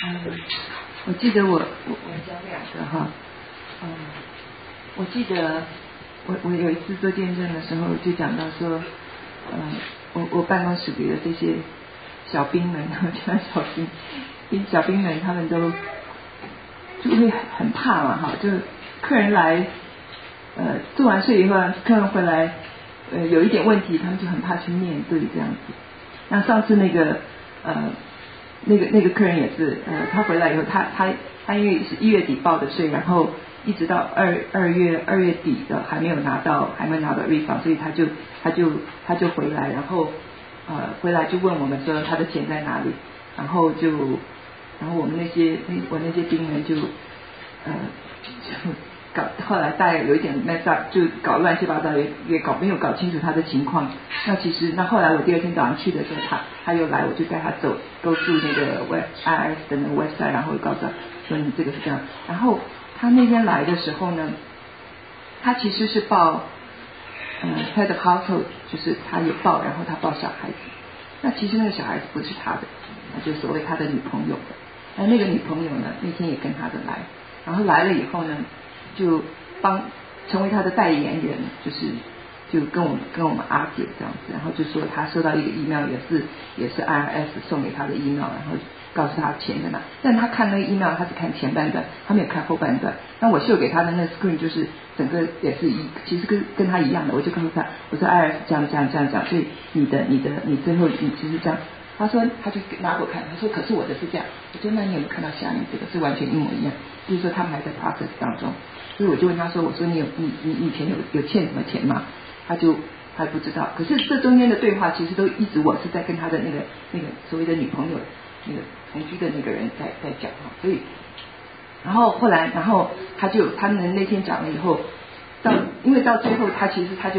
我记得我讲两个哈，我记得我有一次做见证的时候就讲到说，我办公室里的这些小兵们，我叫小兵们，他们都就会很怕嘛哈，就客人来，做完税以后，客人回来，有一点问题，他们就很怕去面对这样子。那上次那个客人也是，他回来以后，他因为是1月底报的税，然后一直到2月底的还没有拿到 refund， 所以他就回来，然后回来就问我们说他的钱在哪里，然后我们我那些兵人就后来大概有一点 mess up， 就搞乱七八糟，也没有搞清楚他的情况。那后来我第二天早上去的时候，他又来，我就带他走go through那个 IRS 的那个 website， 然后告诉他说你这个是这样。然后他那天来的时候呢，他其实是报head of household， 就是他有报，然后他报小孩子。那其实那个小孩子不是他的，那就所谓他的女朋友的。那个女朋友呢，那天也跟他的来，然后来了以后呢，就成为他的代言人，就跟我们阿姐这样子，然后就说他收到一个 email， 也是 IRS 送给他的 email， 然后告诉他钱在哪，但他看那个 email， 他只看前半段，他没有看后半段。那我秀给他的那 screen 就是整个也是其实跟他一样的，我就告诉他，我说 IRS 这样讲，所以你最后你其实这样。他说他就拿给我看，他说可是我的是这样。我说那你有没有看到下面这个是完全一模一样，就是说他们还在 process 当中。所以我就问他说，我说你以前有欠什么钱吗？他还不知道。可是这中间的对话其实都一直我是在跟他的那个所谓的女朋友那个同居的那个人在讲哈。所以后来他们那天讲了以后，因为到最后他其实他就是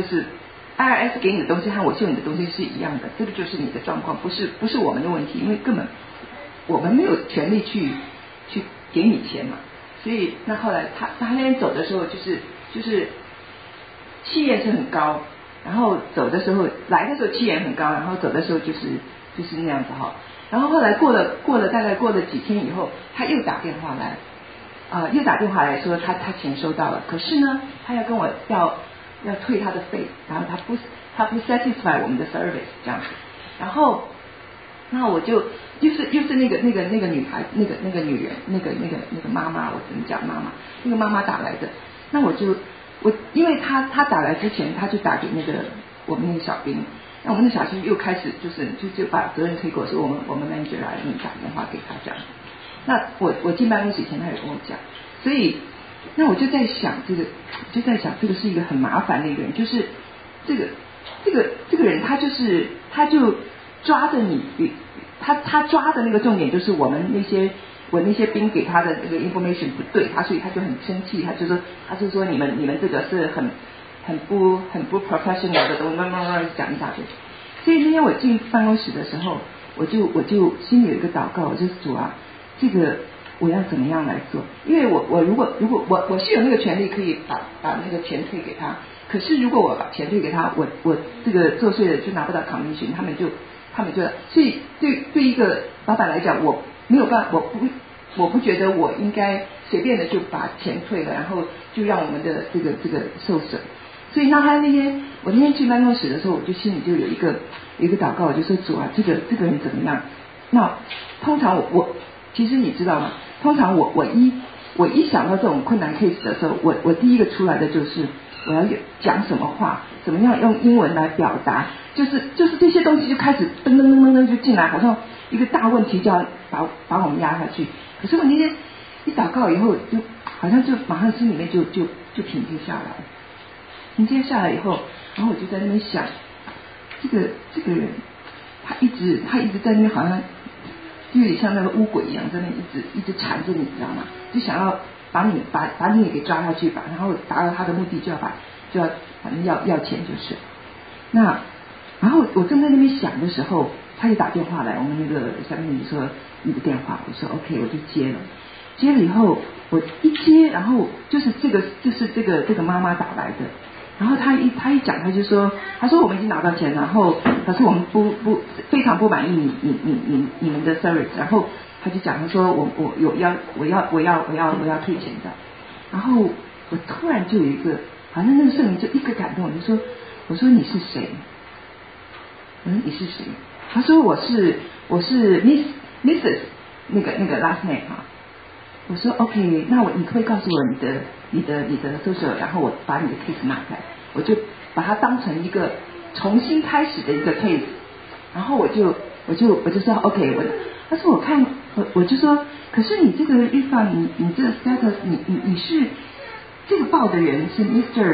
。IRS 给你的东西和我秀你的东西是一样的，这个就是你的状况，不是我们的问题，因为根本我们没有权利去给你钱嘛。所以那后来他那天走的时候就是气焰是很高，然后走的时候来的时候气焰很高，然后走的时候就是那样子哈。然后后来过了大概过了几天以后，他又打电话来说他钱收到了，可是呢他要跟我要退他的费，然后他不 satisfy 我们的 service 这样子。然后那我又是那个女孩，那个女人，那个妈妈，我怎么讲妈妈？那个妈妈打来的。那我因为他打来之前，他就打给我们那个小兵。那我们的小兵又开始就把责任推过，说我们 manager 来，你打电话给他这样。那我进办公室以前，他有跟我讲，所以。那我就在想这个是一个很麻烦的一个人，就是这个人他就抓着你，他抓的那个重点就是我那些兵给他的这个 information 不对，所以他就很生气，他就说你们这个是很不 professional 的东西，慢慢讲一大堆。所以那天我进办公室的时候，我就心里有一个祷告，我就主啊，这个。我要怎么样来做？因为我如果我是有那个权利可以把那个钱退给他，可是如果我把钱退给他，我这个做税的就拿不到 commission， 他们就，所以对一个老板来讲，我没有办法，我不觉得我应该随便的就把钱退了，然后就让我们的这个受损。所以我那天去办公室的时候，我就心里就有一个祷告，我就说主啊，这个人怎么样？那通常其实你知道吗？通常我一想到这种困难 case 的时候，我第一个出来的就是我要讲什么话，怎么样用英文来表达，就是这些东西就开始噔噔噔噔噔就进来，好像一个大问题就要把我们压下去。可是我那天一祷告以后，就好像就马上心里面就平静下来，平静下来以后，然后我就在那边想，这个人他一直在那边好像。就有点像那个乌鬼一样，在那一直缠着你，知道吗？就想要把你给抓下去吧，然后达到他的目的，就要反正要钱就是。那然后我正在那边想的时候，他就打电话来，我们那个下面你说你的电话，我说 OK， 我就接了以后，我一接，然后就是这个妈妈打来的。然后他一讲，他就说，他说我们已经拿到钱，然后可是我们非常不满意你们的 service， 然后他就讲他说我要退钱的，然后我突然就有一个好像那个圣灵就一个感动，我说你是谁？你是谁？他说我是 Mrs 那个 last name 啊。我说 OK， 那你可不可以告诉我你的 social， 然后我把你的 case 拿开，我就把它当成一个重新开始的一个 case， 然后我就说 OK， 他说我看我就说，可是你这个预放你这个 status 你是这个报的人是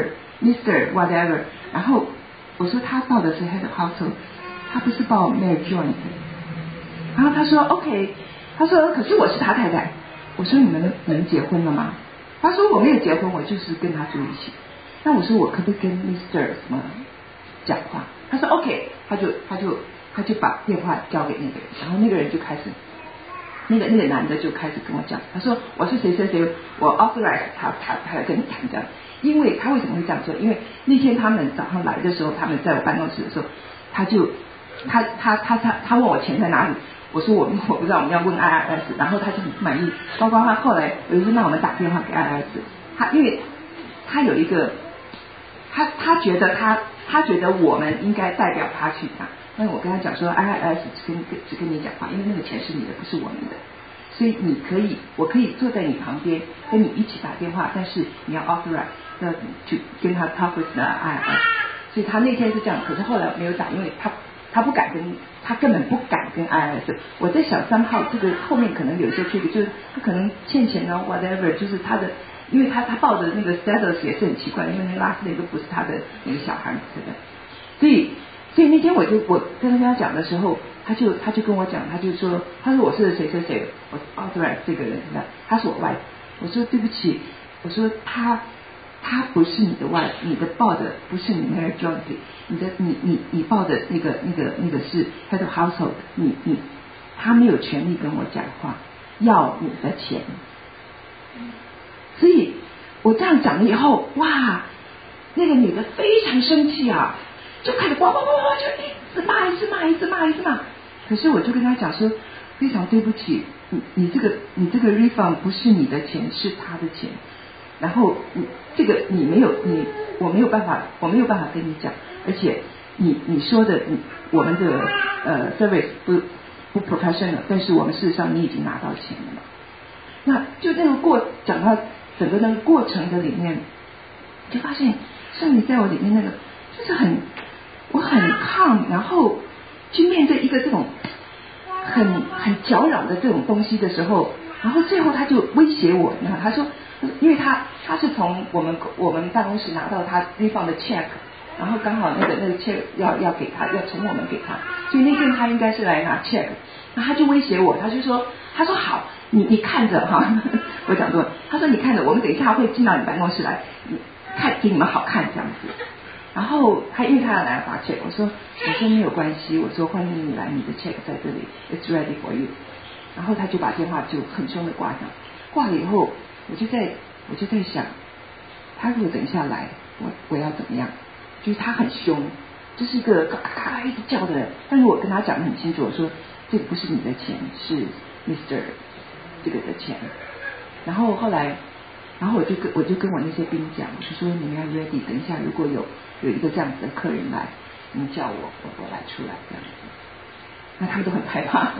Mr whatever， 然后我说他报的是 head of household， 他不是报 marriage joint， 然后他说 OK， 他说可是我是他太太。我说你们结婚了吗？他说我没有结婚，我就是跟他住一起。那我说我可不可以跟 Mr 什么讲话？他说 OK， 他就把电话交给那个人，然后那个人就开始，那个男的就开始跟我讲，他说我是谁谁谁，我 authorize 他要跟你谈这样。因为他为什么会这样说？因为那天他们早上来的时候，他们在我办公室的时候，他问我钱在哪里。我说我不知道，我们要问 IRS， 然后他就很不满意。包括他后来有一次让我们打电话给 IRS， 因为他有一个他觉得我们应该代表他去讲，但是我跟他讲说 IRS 只跟你讲话，因为那个钱是你的，不是我们的，所以我可以坐在你旁边跟你一起打电话，但是你要 authorize 要去跟他 talk with the IRS， 所以他那天是这样，可是后来没有打，因为他不敢他根本不敢跟 IRS。我在想3号这个后面可能有一些trick，就是他可能欠钱啊 whatever， 就是他的，因为他报的那个 status 也是很奇怪，因为那 last name 都不是他的那个小孩子的，所以那天我跟他讲的时候，他就跟我讲，他说我是谁谁谁，我 authorize 这个人的，他是我外婆。我说对不起，我说他不是你的外，你的报的不是你 marriage joint， 你报的那个是 head of household， 他没有权利跟我讲话，要你的钱。所以我这样讲了以后，哇，那个女的非常生气啊，就开始哇就一直骂。可是我就跟他讲说，非常对不起，你这个 refund 不是你的钱，是他的钱。然后这个我没有办法跟你讲，而且你说的我们的service 不 professional， 但是我们事实上你已经拿到钱了嘛。那就那个讲到整个那个过程的里面，就发现圣灵在我里面那个就是我很抗，然后去面对一个这种很搅扰的这种东西的时候，然后最后他就威胁我，然后他说，因为他是从我们办公室拿到他地方的 check， 然后刚好那个 check 要给他，要从我们给他，所以那天他应该是来拿 check， 然后他就威胁我，他说好，你看着哈，我讲说，他说你看着，我们等一下会进到你办公室来，看给你们好看这样子。然后因为他要来发 check， 我说没有关系，我说欢迎你来，你的 check 在这里 ，it's ready for you。然后他就把电话就很凶的挂上，挂了以后，我就在想，他如果等一下来，我要怎么样？就是他很凶，就是一个嘎嘎一直叫的人。但是我跟他讲得很清楚，我说这个不是你的钱，是 Mr 这个的钱。然后后来我就跟我那些兵讲，我就说你们要 ready， 等一下如果有一个这样子的客人来，你叫我来出来这样子。那他们都很害怕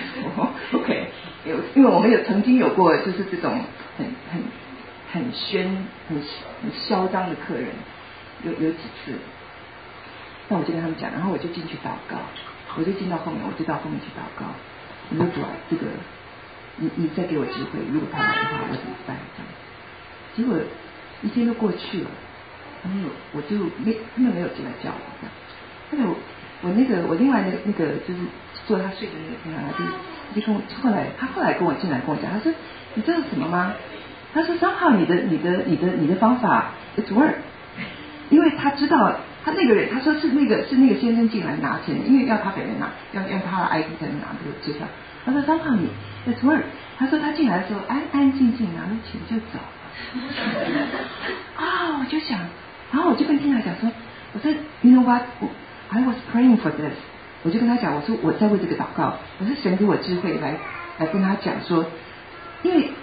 OK， 因为我们曾经有过就是这种很嚣张的客人，有几次。那我就跟他们讲，然后我就进去祷告，我就进到后面，我就到后面去祷告，我说主啊，这个你再给我机会，如果他来的话我怎么办这样。结果一天都过去了，他们没有进来叫我这样。后来我另外那个就是坐他睡的那个地方，他就跟我他后来跟我进来跟我讲，他说你知道什么吗？他说3号你的方法 it's work， 因为他知道他那个人，他说是那个先生进来拿钱，因为要他本人拿，要他的 ID 才能拿这个支票。他说3号你 it's work， 他说他进来的时候安安静静拿了钱就走了。我就想，然后我就跟听他讲说，我说 you know what I was praying for this， 我就跟他讲，我说我在为这个祷告，我说神给我智慧来来跟他讲说，因为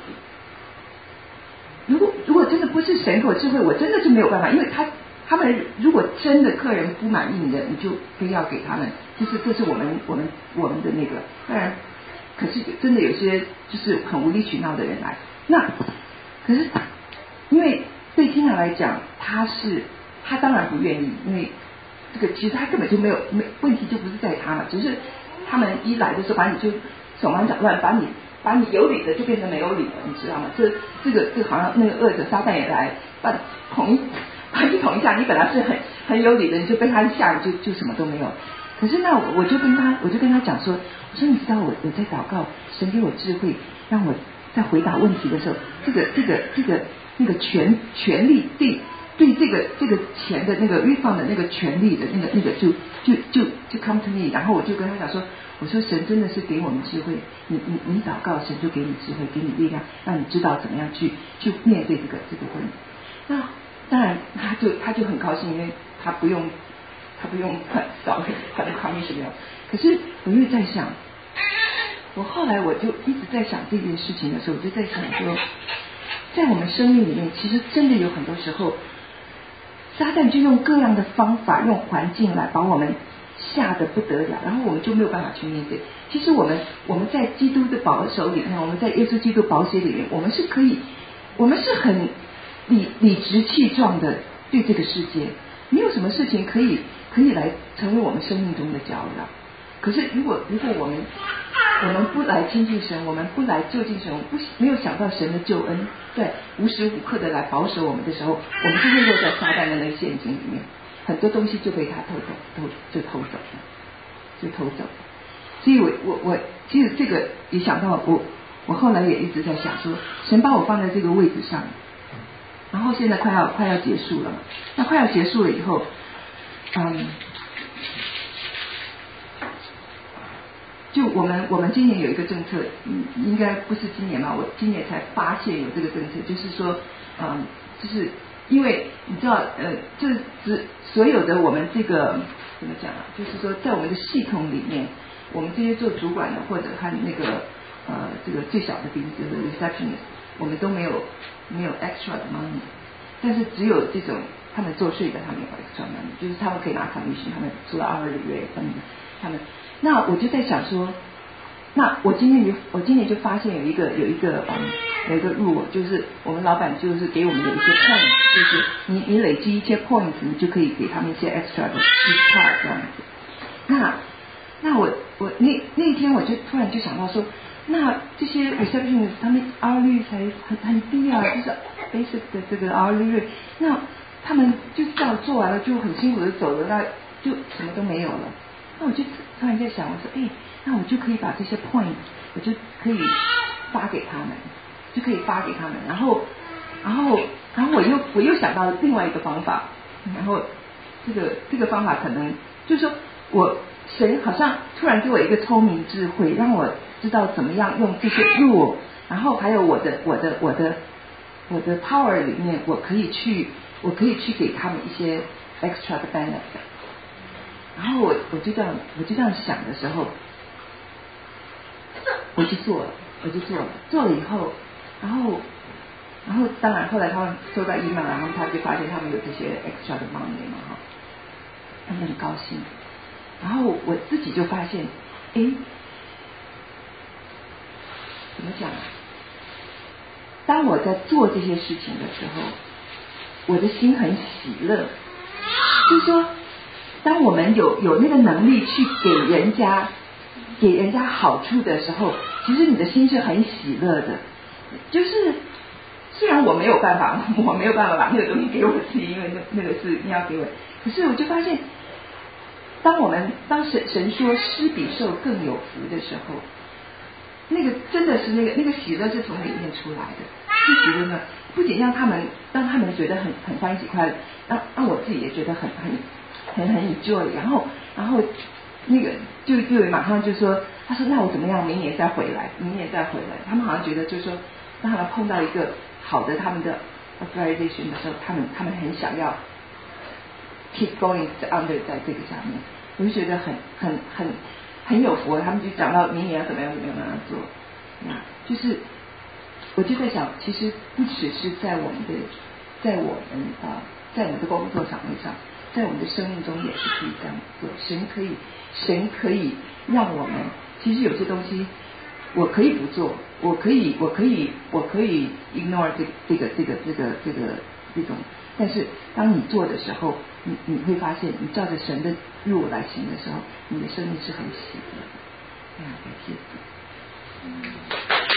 如果真的不是神给我智慧，我真的就没有办法，因为他们如果真的客人不满意你的，你就非要给他们，这是我们的那个。当然，可是真的有些就是很无理取闹的人来，那可是因为对Tina来讲，他当然不愿意，因为这个其实他根本就没问题，就不是在他嘛，只是他们一来的时候把你就手忙脚乱，把你有理的就变成没有理了，你知道吗？这个好像那个恶者撒旦也来把你捅一下，你本来是很有理的，你就被他一下就什么都没有。可是那我就跟他讲说，我说你知道我在祷告，神给我智慧，让我在回答问题的时候，那个权利对这个钱的那个预放的那个权利的那个就 come to me， 然后我就跟他讲说，我说神真的是给我们智慧，你祷告，神就给你智慧，给你力量，让你知道怎么样去面对这个问题。那当然他就很高兴，因为他不用找他的 commission 了。可是我又在想，我后来我就一直在想这件事情的时候，我就在想说，在我们生命里面，其实真的有很多时候，撒旦就用各样的方法，用环境来把我们吓得不得了，然后我们就没有办法去面对。其实我们在基督的保守里面，我们在耶稣基督保险里面，我们是很理直气壮的对这个世界，没有什么事情可以来成为我们生命中的搅扰。可是如果我们不来亲近神，我们不来就近神，没有想到神的救恩在无时无刻的来保守我们的时候，我们就会落在撒旦的那个陷阱里面，很多东西就被他偷走。所以我其实这个也想到我后来也一直在想说，神把我放在这个位置上，然后现在快要结束了嘛，那快要结束了以后，就我们今年有一个政策，应该不是今年吧？我今年才发现有这个政策，就是说，就是因为你知道，这所有的我们这个怎么讲啊？就是说，在我们的系统里面，我们这些做主管的或者和那个这个最小的兵就是 receptionist， 我们都没有 extra 的 money， 但是只有这种他们做税的，他们有 extra money， 就是他们可以拿 commission， 他们除了hourly rate， 他们。那我就在想说，那我今年就发现有一个rule， 就是我们老板就是给我们有一些 points， 就是你累积一些 points， 你就可以给他们一些 extra 的 discount 这样子。那我那天我就突然就想到说，那这些 receptionist 他们 hourly 才很低啊，就是 basic 的这个 hourly rate， 那他们就这样做完了就很辛苦的走了，那就什么都没有了。那我就突然在想，我说，那我就可以把这些 point， 我就可以发给他们，然后我又想到另外一个方法，然后这个方法可能就是说神好像突然给我一个聪明智慧，让我知道怎么样用这些 rule， 然后还有我的 power 里面，我可以去给他们一些 extra 的 benefit。然后我就这样想的时候，我就做了以后，然后当然后来他们收到 email， 然后他就发现他们有这些 extra 的 money 嘛哈，他们很高兴。然后我自己就发现，怎么讲？当我在做这些事情的时候，我的心很喜乐，就是说。当我们有那个能力去给人家好处的时候，其实你的心是很喜乐的。就是虽然我没有办法把那个东西给我自己，因为那个是你要给我，可是我就发现，当神说施比受更有福的时候，那个真的是那个喜乐是从里面出来的。是喜乐呢，不仅让他们觉得很欢喜快乐，让我自己也觉得很 enjoy， 然后那个就马上就说，他说那我怎么样，明年再回来。他们好像觉得就是说，当他们碰到一个好的他们的 authorization 的时候，他们很想要 keep going under 在这个下面，我就觉得很有福。他们就讲到明年要怎么样做。 就是我就在想，其实不只是在我们的工作岗位上，在我们的生命中也是可以这样做。神可以让我们，其实有些东西我可以不做，我可以 ignore 这种，但是当你做的时候，你会发现，你照着神的路来行的时候，你的生命是很喜乐的。感谢主。